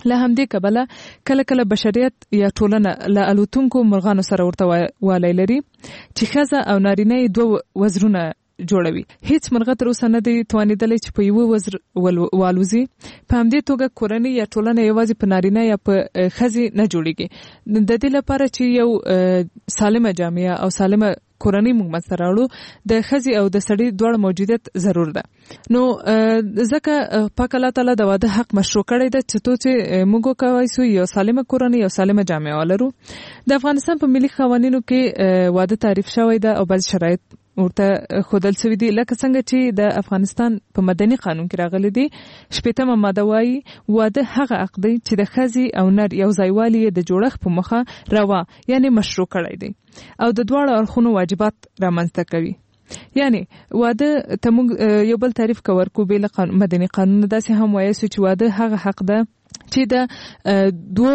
له همدې کبله کله کله بشریت یا ټولنه له الوتونکو مرغانو سره ورته والی لري چې ښځه او نارینه یې دوه وزرونه جوړوي. هیڅ مرغه تر اوسه نه دی توانېدلی چې په یوه وزر والوزي. په همدې توګه کورنۍ یا ټولنه یوازې په نارینه یا په ښځې نه جوړېږي. د دې لپاره چې یو سالمه جامعه او سالمه کورنۍ موږ منځته راوړو د ښځې او د سړي دواړه موجودیت ضرور ده. نو ځکه پاک الله تعالی د واده حق مشروع کړی ده چې موږ وکولی سو یو سالمه کورنۍ او سالمه جامعه ولرو. د افغانستان په ملي قوانینو کې واده تعریف شوی ده او بعض شرایط ورته ښودل شوي دي، لکه څنګه چې د افغانستان په مدني قانون کې راغلي دي. 80مه ماده وایي واده هغه حق دی چې د ښځې او نر یو ځایوالي د جوړښت په مخه روا یعنی مشروع کړی دی او د دواړو اړخونو واجبات رامنځته کوي. یعنی واده ته موږ یو بل تعریف ورکو بې له مدني قانون داسې هم وایي چې واده هغه حق ده چې د دوه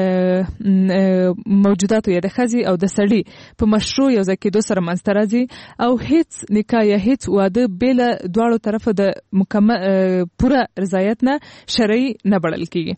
موجوداتو یا د ښځې او د سړي په مشروع یو ځای کېدو سره منځته راځي او هیڅ نکاح یا هیڅ واده بې له دواړو طرفه د پوره رضایت نه شرعي نه بلل کېږي.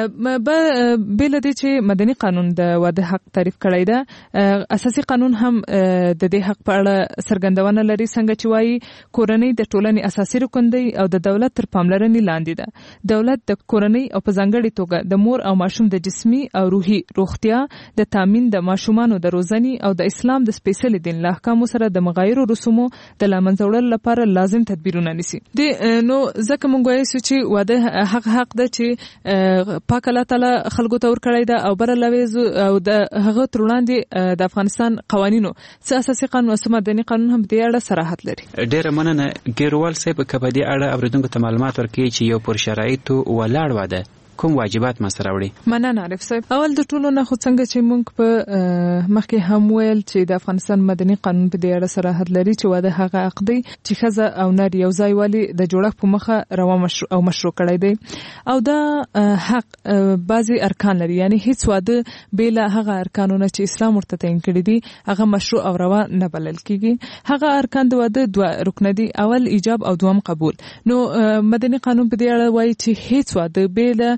بې له دې چې مدني قانون د واده حق تعریف کړی ده، اساسي قانون هم د دې حق په اړه څرګندونه لري، څنګه چې وایي کورنۍ د ټولنې اساسي رکن دی او د دولت تر پاملرنې لاندې ده. دولت د کورنۍ او په ځانګړې توګه د مور او ماشوم د جسمي او روحي روغتیا د تامین، د ماشومانو د روزنې او د اسلام د سپېڅلي دین له احکامو سره د مغایرو رسومو د له منځه وړلو لپاره لازم تدبیرونه نیسي. نو ځکه موږ وایو چې واده حق ده چې پاک الله تعالی خلکو ته ورکړی ده او بر لویز او د هغه تر وړاندې د افغانستان قوانینو څه اساسي قانون او مدني قانون هم دې اړه صراحت لري. ډیره مننه ګیروال صاحب. په دې اړه اوریدونکو ته معلومات ورکړي چې یو پر شرایطو ولاړ واده کوم واجبات ما سره وړي. مننه عارف صاحب. اول د ټولو نه خو څنګه چې موږ په مخکې هم ویل چې د افغانستان مدني قانون په دې اړه صراحت لري چې واده هغه حق دی چې ښځه او نر یو ځای والي د جوړښت په مخه روا او مشروع کړی دی او دا حق بعضي ارکان لري. یعنی هیڅ واده بې له هغه ارکانونه چې اسلام ورته تعین کړي دي هغه مشروع او روا نه بلل کېږي. هغه ارکان د واده دوه رکن دي، اول ایجاب او دوم قبول. نو مدني قانون په دې اړه وایي چې هیڅ واده بې له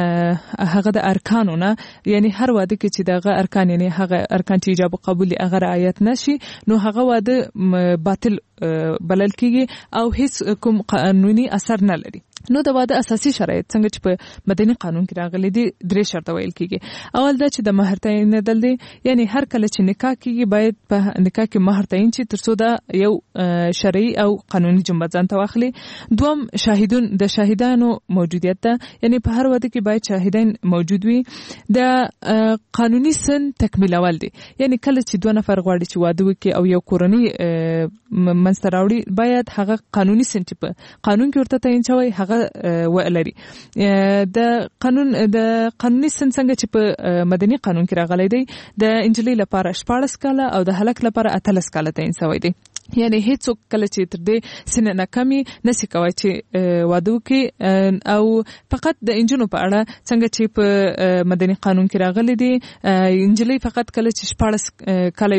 هغه د ارکانونه، یعنی هر واده کې چې دغه ارکان یعنی هغه ارکان چې ایجاب او قبول هغه رعایت نشي نو هغه واده باطل بلل کېږي او هیڅ کوم قانوني اثر نه لري. نو د واده اساسي شرایط څنګه چې په مدني قانون کې راغلي دي 3 شرط ویل کېږي. اول دا چې د مہر تعینېدل دي، یعنی هر کله چې نکاح کېږي باید په نکاح کې مہر تعین شي ترڅو دا یو شرعي او قانوني جنبه ځان ته واخلي. دوم د شاهدانو موجودیت ده، یعنی په هر واده کې باید شاهدان موجود وي. د قانوني سن تکمیلول دي، یعنی کله چې دوه نفر غواړي چې واده وکړي او یو کورنۍ منځته راوړي باید هغه قانوني سن چې په قانون کې ورته تعین شوی هغه ولري. د قانوني سن څنګه چې په مدني قانون کې راغلی دی د انجلۍ لپاره 14 کاله او د هلک لپاره 18 کاله تعین شوی دی. یعنی هیڅوک کله چې تر دې سن نه کمی نشي کوي چې واده وکړي. او فقط د انجونو په اړه څنګه چې په مدني قانون کې راغلي دي انجلۍ فقط کله چې 14 کاله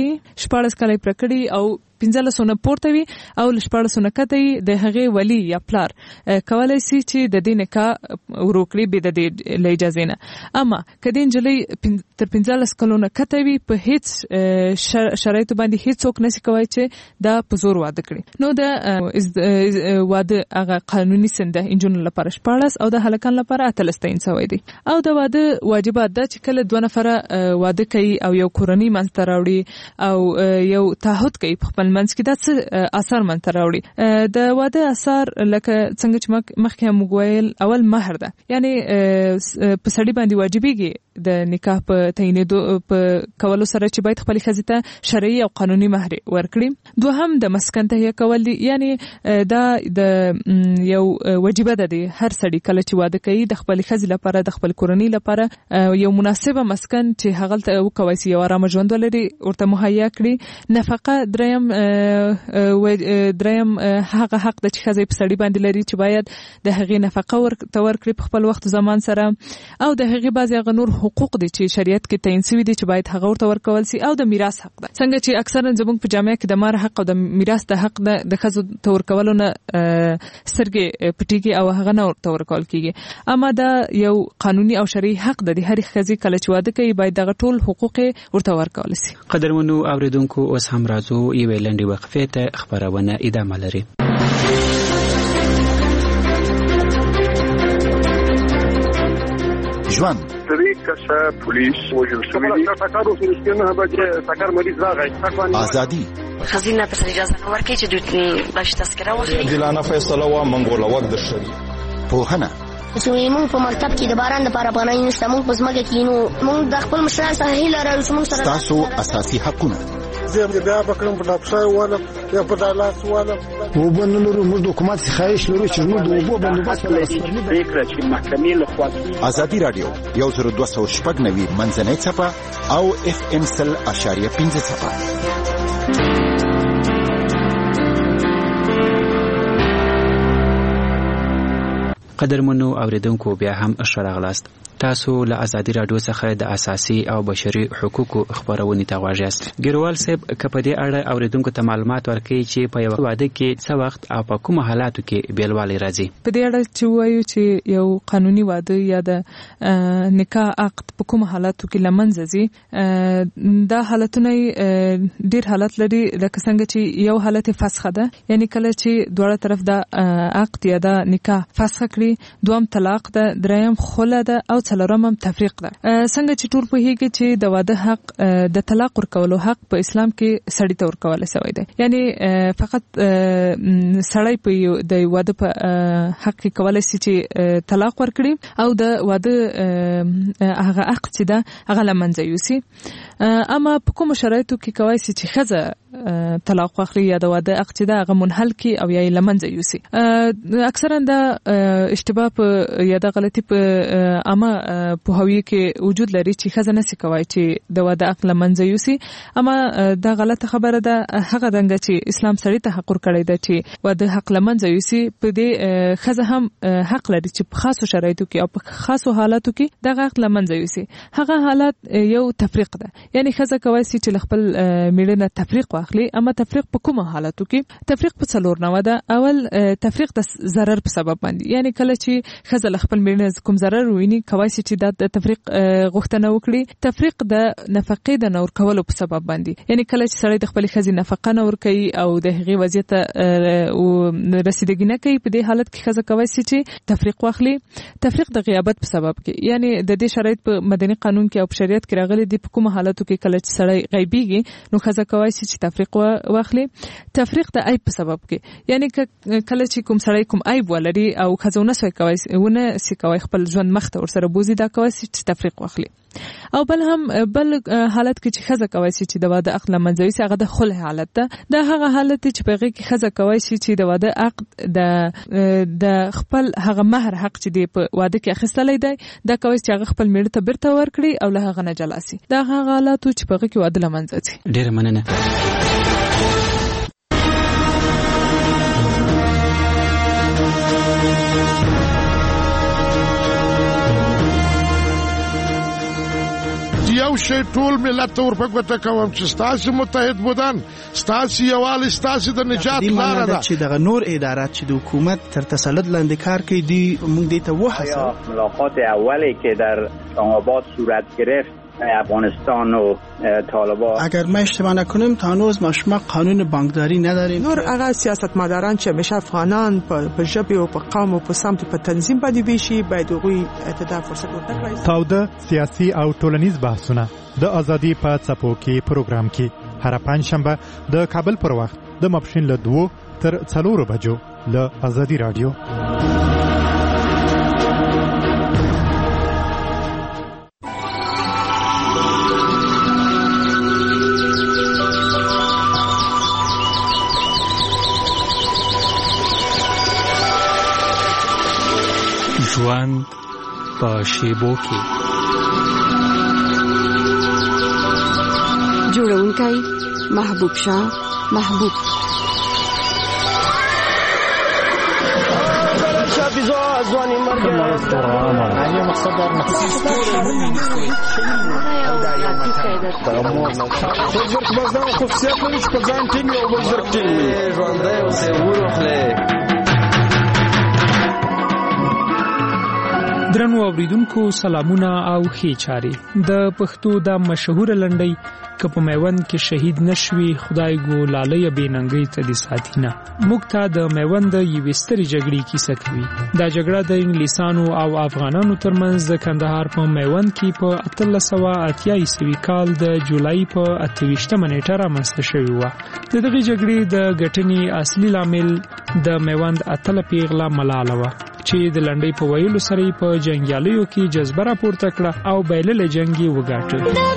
پرکړي او 15 پورته وي او 14 کته د هغه ولی یا پلار کولای شي چې د دې نکاح وروکړي به د دې اجازه نه. اما کله انجلۍ تر 15 کلونو کته وي په هیڅ شرایط باندې هیڅ څوک نشي کوي چې دا په زور واده کړي. نو د واده هغه قانوني سند انجن لپاره 14 او د هلکان لپاره 18 تعین شوی دی. او د واده واجبات دا چې کله دوه نفره واده کوي او یو کورنۍ منځته راوړي او یو تعهد کوي په خپل منځ کې دا څه اثر منځته راوړي. د واده اثر لکه څنګه چې مخکې هم ویل اول مہر ده، یعنی په سړي باندې واجبېږي د نکاح په تعینېدو په کولو سره چې باید خپل ښځې ته شرعي او قانوني مہر ورکړي. دوهم د مسکن تهیه کول دي، یعنی دا د یو واجبه ده د هر سړي کله چې واده کوي د خپل ښځې لپاره د خپل کورنۍ لپاره یو مناسبه مسکن چې هغه ته وکوي چې یو آرام ژوند ولري ورته مهیا کړي. نفقه دریم دریم هغه حق د ښځې په سړي باندې لري چې باید د هغې نفقه ورکړي په خپل وخت زمان سره، او د هغې بعضې هغه نور حقوق دي چې شریعت کې تعین شوي دي چې باید هغه ورته ورکول شي، او د میراث حق ده. څنګه چې اکثرا زموږ په جامعه کې د مهر حق او د میراث د حق د ښځو ته ورکولو نه سترګې پټېږي او هغه نه ورته ورکول کېږي. اما دا یو قانوني او شرعي حق ده د هرې ښځې کله چې واده کوي باید دغه ټول حقوق ورته ورکول شي. قدرمنو اوریدونکو، اوس هم راځو یوې لنډې وقفې ته، خبرونه ادامه لري. ژوند کسه پولیس وجل شوی دی ټاکارو فلسطینه به ټاکار مریض راغی ازادي خزینه په اجازه نور کې چې دوی باش تذکره واخلي دلانه فیصله وا منګوله وخت د شری پوهنه زموږ په مکتب کې د باران لپاره پناه نشته، موږ په ځمکه کې نو موږ د خپل مشرانو سره هیله لرو چې موږ سره تاسو اساسي حقونه زه بیا بکرم په ډاکټر والا یا په دالاس والا وبنلو موږ حکومت خواهش لرو چې موږ د وبو بندوبست فکر چې محکمې له خوا ازادي رادیو 10290 منځنۍ صفه او FM 100.5 صفه. قدرمنو اوریدونکو، بیا هم ښه راغلاست. تاسو له ازادي رادیو څخه د اساسي او بشري حقوقو خبرونه ته غواړئ. ګیروال صاحب، کله دې اړه اوریدونکو ته معلومات ورکړي چې په یو واده کې څه وخت او په کوم حالاتو کې بیلوالی راځي؟ په دې اړه چې وایو چې یو قانوني واده یا د نکاح عقد په کوم حالاتو کې لمنځه ځي، دا حالتونه ډیر حالت لري، لکه څنګه چې یو حالت فسخه ده، یعنی کله چې دواړه طرف د عقد یا د نکاح فسخ کړي، دوم طلاق ده، دریم خلع ده او څلورم هم تفریق ده. څنګه چې ټول پوهیږي چې د واده حق د طلاق ورکولو حق په اسلام کې سړی ته ورکول شوی دی، یعنی فقط سړی په د واده په حق کې کولای شي چې طلاق ورکړي او د واده هغه حق چې ده هغه لمنځه یوسي. اما په کوم شرایطو کې کوي چې ښځه طلاق واخلي یا د واده حق چې ده هغه منحل کی او یا لمنځه یوسي. اکثرا دا اشتباه یا د غلطي په اما په هویه کې وجود لري چې ښځه نشي کوي چې د واده حق لمنځه یوسي. اما دا غلطه خبره ده. هغه څنګه چې اسلام سړی ته حق ورکړی دی چې واده حق لمنځه یوسي، په دې ښځه هم حق لري چې په خاصو شرایطو کې او په خاصو حالاتو کې دغه حق لمنځه یوسي. هغه حالت یو تفریق ده، یعنی ښځه کوي چې خپل میړه تفریق واخلي. اما تفریق په کومه حالاتو کې؟ تفریق په څلور نوع ده. اول تفریق د ضرر په سبب باندې، یعنی کله چې ښځه خپل میړه کوم ضرر ویني کوي چې د تفریق غوښتنه وکړي. تفریق د نفقې د نور کولو په سبب باندې، یعنی کله چې سړی د خپل ښځې نفقه نه ورکوي او د هغې وضعیت رسیدګي نه کوي، په دې حالت کې ښځه کوي چې تفریق واخلي. تفریق د غیابت په سبب کې، یعنی د دې شرایط په مدني قانون کې او په شریعت کې راغلي دي، په کومه حالاتو کې کله چې سړی غیبیږي نو ښځه کوي چې تفریق واخلي. تفریق د عیب په سبب کې، یعنی کله چې کوم سړی کوم عیب ولري او ښځه ونه سوی کوي خپل ژوند مخته ورسره بوزي، دا کوي چې تفریق واخلي. او بل حالت کې چې ښځه کوي چې د واده عقد لمنځه یوسي، هغه د خلع حالت ده. دا هغه حالت چې په هغې کې ښځه کوي چې د واده عقد د خپل هغه مهر حق چې دی په واده کې اخیستلی دی، دا کوي چې هغه خپل میړه ته بیرته ورکړي او له هغه نه جلا سي. دا هغه حالاتو چې په هغې کې واده لمنځه ځي. ډېره مننه. یو شی ټول ملت ورپګوته کوم چې ستاسو متحد بودن، ستاسو یووالی، ستاسو د نجات لاره ده. چې دغه نور ادارات چې د حکومت تر تسلط لاندې کار کوي، دی موږ دې ته وهڅوو. ملاقات اولی که در اسلام‌آباد صورت گرفت افغانستان و طالبان، اگر ما اشتباه نکنیم تا هنوز ما شما قانون بانکداری نداریم. نور هغه سیاستمداران چې همیشه افغانان په ژبه او په قوم او په سمت په تنظیم باندې بيشي، باید هغوی اعتدال فرصت ورکړي. تاوده سیاسي او ټولنیز بحثونه د ازادي په څپو کې پروګرام کې هر پنځشنبه د کابل پر وخت د ماپښین له 2 تر 4 بجو له ازادي رادیو. ژوند په شیبو کې. جوړونکی محبوب شاه محبوب ځواني مرګ علی مقصد در بزرګ مزدان خصوصیت لري چې په ځان ټینګ او بزرګ ټینګ ژوندی اوسې وروخلې. درنو اوریدونکو سلامونه او ښې چارې. د پښتو د مشهور لنډۍ که په میوند کې شهید نشوي خدای ګو لالی بېننګۍ ته دې ساتینه موږ ته د میوند د یوې سترې جګړې کیسه کوي. دا جګړه د انګلیسانو او افغانانو ترمنځ د کندهار په میوند کې په 1880 کال د جولای په 28 نیټه رامنځته شوې وه. د دغې جګړې د ګټنې اصلي لامل د میوند اتله پیغله ملاله وه چې د لنډۍ په ویلو سره په جنګیالیو کې جذبه راپورته کړه او بایللې جنګ یې وګاټه.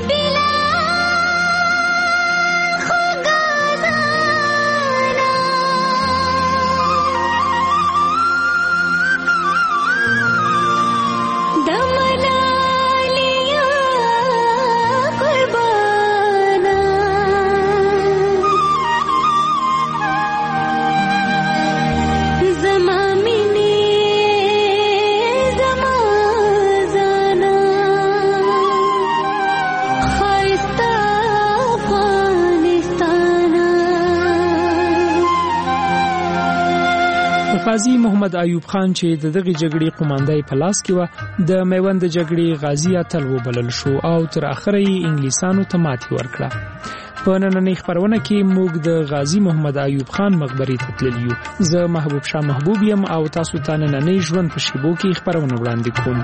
غازی محمد ایوب خان چې د دغه جګړې قوماندې په لاس کې و د میوند جګړې غازی اتل وبلل شو او تر اخره یې انګلیسانو ته ماتې ورکړه. په نننۍ خبرونه کې موږ د غازی محمد ایوب خان مقبرې ته تللي یو. زه محبوب شاه محبوب یم او تاسو ته نننۍ ژوند په شیبو کې خبرونه وړاندې کوم.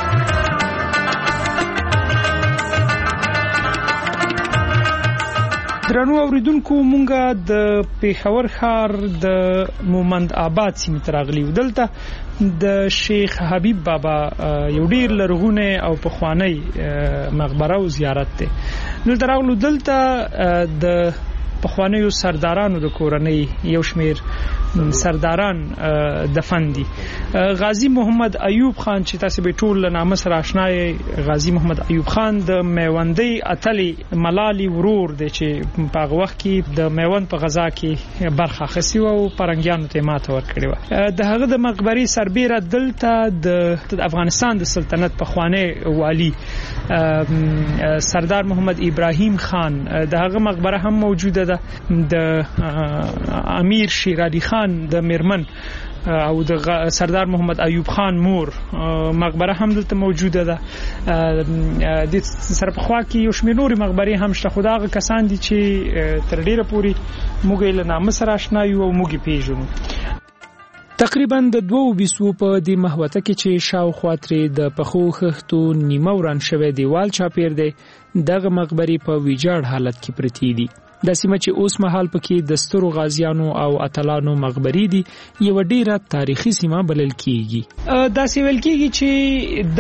درنو اوریدونکو مونږه د پیښور ښار د مومند آباد سیمې ته راغلي یو. دلته د شیخ حبیب بابا یو ډیر لرغونی او پخوانی مقبره او زیارت دی. دلته راغلو. دلته د پخوانیو سردارانو د کورنۍ یو شمیر سرداران دفن دي. غازی محمد ایوب خان چې تاسو به ټول نامه سره آشنا یې. غازی محمد ایوب خان د میوندۍ اتلې ملالي ورور دی چې په هغه وخت کې د میوند په غزا کې برخه اخیستې او پرنګیانو ته ماته ورکړې و. د هغه د مقبرې سربیره دلته د افغانستان د سلطنت پخوانی والی سردار محمد ابراهیم خان د هغه مقبره هم موجوده ده. د امیر شیر علي خان د میرمن او د سردار محمد ایوب خان مور مقبره هم دلته موجوده ده. د سره په خوا کې یو شمېر نورې مقبرې هم شته خو دا هغه کسان دي چې تر ډیره پورې موږ یې له نامه سره آشنا یو او موږ یې پیژنو. تقریبا د 2 بیسو په دې محوطه کې چې شاوخوا ترې د پخو خښتو نیمه وران شوی دیوال چاپیر دی دغه مقبرې په ویجاړ حالت کې پرتې دي. د سیمه چې اوس مهال پکې د سترو غازیانو او اتلانو مقبرې دي یو ډیره تاریخي سیمه بلل کیږي. دا سیول کیږي چې